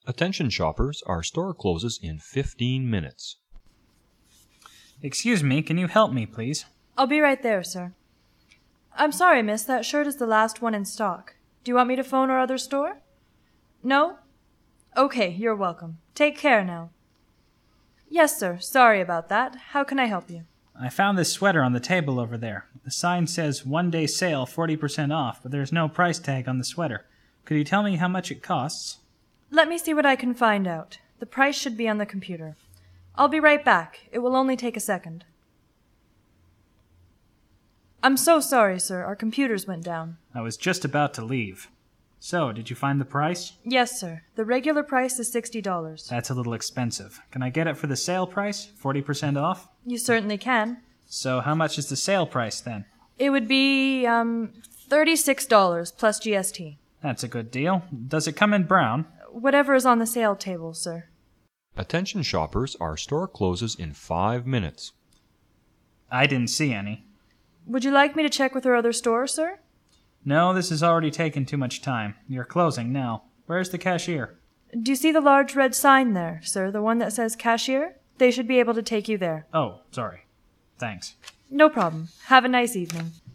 Attention shoppers, our store closes in 15 minutes. Excuse me, can you help me, please? I'll be right there, sir. I'm sorry, miss, that shirt is the last one in stock. Do you want me to phone our other store? No? Okay, you're welcome. Take care now. Yes, sir. Sorry about that. How can I help you? I found this sweater on the table over there. The sign says 1-day sale, 40% off, but there's no price tag on the sweater. Could you tell me how much it costs? Let me see what I can find out. The price should be on the computer. I'll be right back. It will only take a second. I'm so sorry, sir. Our computers went down. I was just about to leave. So, did you find the price? Yes, sir. The regular price is $60. That's a little expensive. Can I get it for the sale price? 40% off? You certainly can. So, how much is the sale price then? It would be, $36 plus GST. That's a good deal. Does it come in brown? Whatever is on the sale table, sir. Attention shoppers, our store closes in 5 minutes. I didn't see any. Would you like me to check with our other store, sir? No, this has already taken too much time. You're closing now. Where's the cashier? Do you see the large red sign there, sir? The one that says cashier? They should be able to take you there. Oh, sorry. Thanks. No problem. Have a nice evening.